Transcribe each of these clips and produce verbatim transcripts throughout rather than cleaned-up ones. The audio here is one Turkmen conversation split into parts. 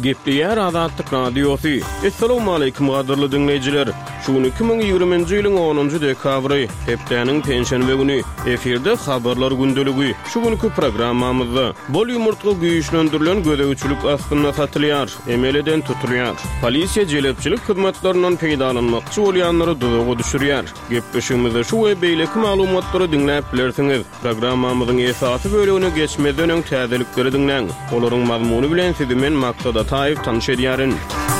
Gepleyer Azatlyk Radiosu. Assalamu alaykum gaderly dinleyijiler. Şu iki bin ýygrymynjy ýylyň onunjy dekabry, hepdeniň pensiýa güni. Eferde habarlar gündeligi. Şu günkü programmamyzda bol ýumurtga güýçlendirilen gödäwçilik aslynda satylýar, emeleden tutulýar. Polisiýa jelepçilik hyzmatlarinyň peýdalanmakçy bolýanlary dozaga düşürýär. Gepleşigimizde şu we beýleki maglumatlary dinläp bilersiňiz. Programmamyzyň esasy bölügine geçmeden öň täzelikleri dinleň. Olaryň mazmuny bilen sizi men maksada taýyp tanış edýärin.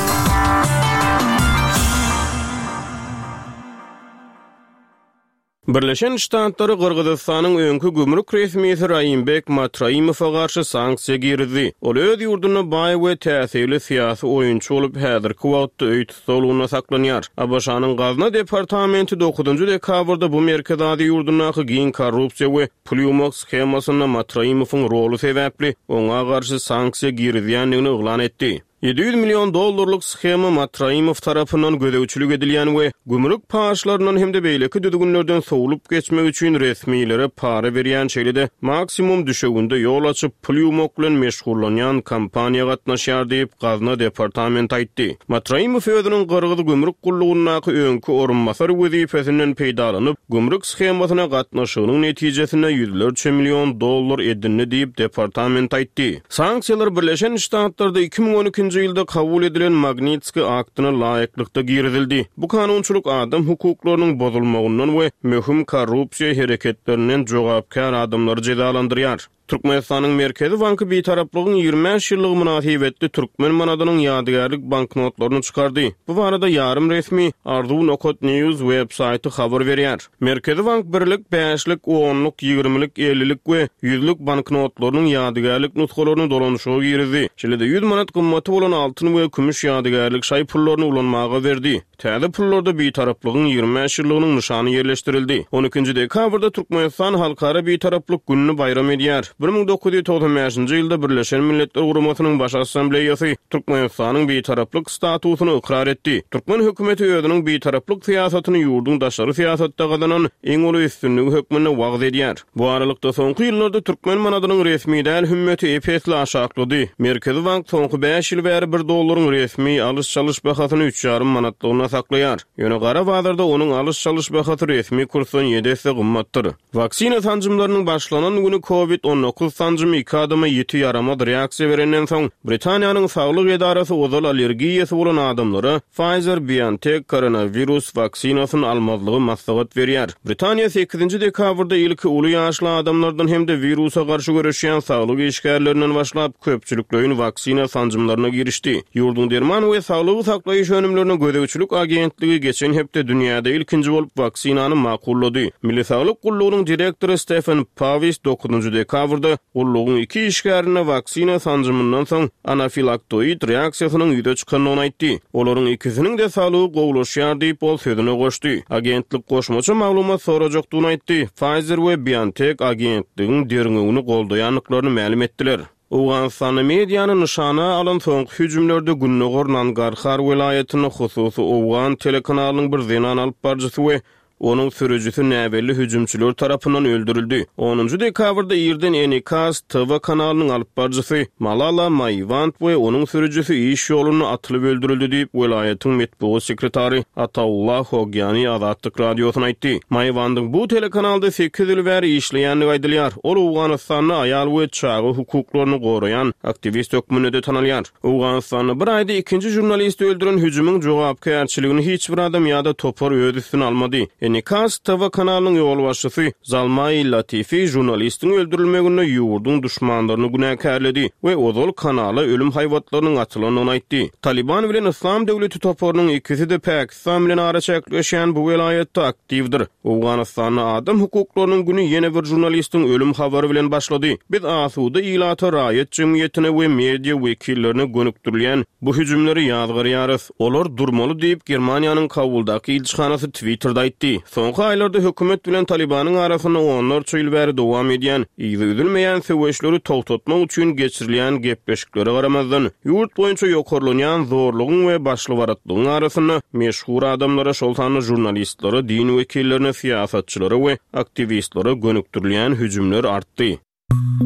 Birleşen Ştatlary Kırgızstanyň öňkü gümrük resmiýeti Raýymbek Matraýmowa garşy sanksiýa girdi. Ol öz ýurduny baý we täsirli syýasy oýunçy bolup häzirki wagtda öýt solugyna saklanýar. A B S-nyň Gazna departamenti dokuzunjy dekabrda bu merkezadi ýurdunaky giň korrupsiýa we pul ýumak skemasyna Matraýmowyň rolu sebäpli oňa garşy sanksiýa girdiýänligini oglan etdi. yedi yüz milyon dollarlyk skema Matraýmow tarapyndan gödäwçilik edilýän we gümrük paşlarynyň hemde beýleki düdügünlerden sowulup geçmek üçin resmiýlere para berýän şeýlede maksimum düşegünde ýol açyp pul ýumak bilen meşgullanýan kampaniýa gatnaşýar diýip Gazna departament aýtdy. Matraýmow özüniň Kırgız gümrük gullugynaky öňkü orunmasary wezifesinden peýdalanyp gümrük skemasyna gatnaşygynyň netijesinde yüzlerce milyon dollar edildi diýip departament aýtdy. Sanksiýalar Birleşen Ştatlarda iki bin on iki ýylda kabul edilen Magnitski aktyna laýyklykda girdildi. Bu kanunçuluk adam hukuklarynyň bozulmagynyň we möhüm korrupsiýa hereketlerinden jogapkar adamlary jezalandyrýar. Türkmenistanyň Merkezi Banky beýtaraplygyň ýygrimi beş ýyllygy münasibetli Türkmen manadynyň ýadygärlik banknotlaryny çykardy. Bu barada ýarym resmi Ardu Nokot News websaýty habar berýär. Merkezi Bank birlik, beşlik, onluk, ýygrimilik, ellilik we ýüzlük banknotlarynyň ýadygärlik nuskalaryny dolanşyga girdi. Şeýle-de yüz manat gymmaty bolan altyn we kümüş ýadygärlik şaý pullaryny ulanmaga berdi. Täze pullarda beýtaraplygyň ýygrimi beş ýyllygynyň nyşany ýerleşdirildi. on ikinji dekabrda Türkmenistan halkara beýtaraplyk gününi bayram edýär. bir min dokuz yüz togson beşinji ýylda Birleşen Milletler Guramasynyň baş assambleýasy Türkmenistanyň beýtaraplyk statusyny ikrar etdi. Türkmen hökümeti özüniň beýtaraplyk syýasatyny ýurduň daşary syýasatda gazanan eň uly üstünligi hökmüne wagt edýär. Bu aralykda soňky ýyllarda Türkmen manadynyň resmi däl hümeti epesli aşaklady. Merkezi Bank soňky beş ýyl bäri bir dollaryň resmi alys çalyş bahasyny üç ýarym manatlygyna saklaýar. Ýöne gara bazarda onuň alys çalyş bahasy resmi kursdan ýedi esse gymmatdyr. Vaksina sanjymlarynyň başlanan güni Covid on dokuz sanjymy iki adama ýeti ýaramad reaksiýa berenden soň Britaniýanyň saglyk edarasy ozal allergiýasy bolan adamlara Pfizer-BioNTech koronavirus vaksinasyny almazlygy maslahat berýär. Britaniýa sekizinji dekabrda ilki uly ýaşly adamlardan hemde virusa garşy görüşýän saglyk işgärlerinden başlap köpçülikleýin vaksina sanjymlaryna girişdi. Ýurduň derman we saglygy saklaýyş önümlerine gödäwçilik agentligi geçen hepde dünýäde ilkinji bolup vaksinany makullady. Milli Saglyk Gullugynyň direktory Stephen Pavis dokuzunjy dekabrda gullugyň iki işgärine vaksina sanjymyndan soň anafilaktoid reaksiýasynyň ýüze çykanyny aýtdy. Olaryň ikisiniň de saglygy gowlaşýar diýip bol sözüne goşdy. Agentlik goşmaça maglumat sorajakdygyny aýtdy. Pfizer we BioNTech agentligiň derňegini goldaýanlyklaryny ma'lum etdiler. Awganistanyň mediýany nyşana alan soňky hüjümlerde Günnogor Nangarhar welaýatyny hususy Awgan telekanalynyň bir zenan alyp barjysy we onun sürücüsü näbelli hüjümçüler tarapyndan öldürildi. onunjy dekabrda ýerden Enikas T V kanalynyň alyp barjysy Malala Maywand we onun sürücüsü iş ýoluny atylyp öldürildi diýip welaýatyň metbuat sekretary Ataullah Hogyany Azatlyk radiosyna aýtdy. Maywandyň bu telekanalda sekiz ýyl bäri işleýänligi aýdylýar. Ol Awganystanyň aýal we çagy hukuklaryny goraýan aktivist hökmünde tanalýar. Awganystanyň bir aýda ikinji jurnalist öldüren hüjümüň jogapkärçiligini hiç bir adam ýa-da topar öz üstüne almady. Enikas T V kanalynyň ýol başçysy Zalmay Latifi jurnalistiň öldürilmegine ýurduň düşmanlaryny günäkärledi we ozal kanala ölüm haýwatlarynyň atylanyny aýtdy. Taliban bilen Islam döwleti toparynyň ikisi de Pakistan bilen ara çekleşýän bu welaýatda aktivdir. Awganystanyň adam hukuklarynyň güni ýene bir jurnalistiň ölüm habary bilen başlady. Biz asuda ýylata raýat jemgyýetine we media wekillerini gönükdirýän bu hüjümleri ýazgarýarys. Olar durmaly diýip Germaniýanyň Kabuldaky elçixanasy Twitterda aýtdy. Soňky aýlarda hökümet bilen Talibanyň arasyna onlarça ýyl bäri dowam edýän, ýygy üzülmeýän söwüşleri togtatmak üçin geçirilýän gepleşiklere garamazdan ýurt boýunça ýokarlanýan zorlugyň we başlywaratlygyň arasyna meşhur adamlara şoltany jurnalistlere, din wekillerine, siýasatçylary we aktivistlere gönükdirilýän hüjümler artdy.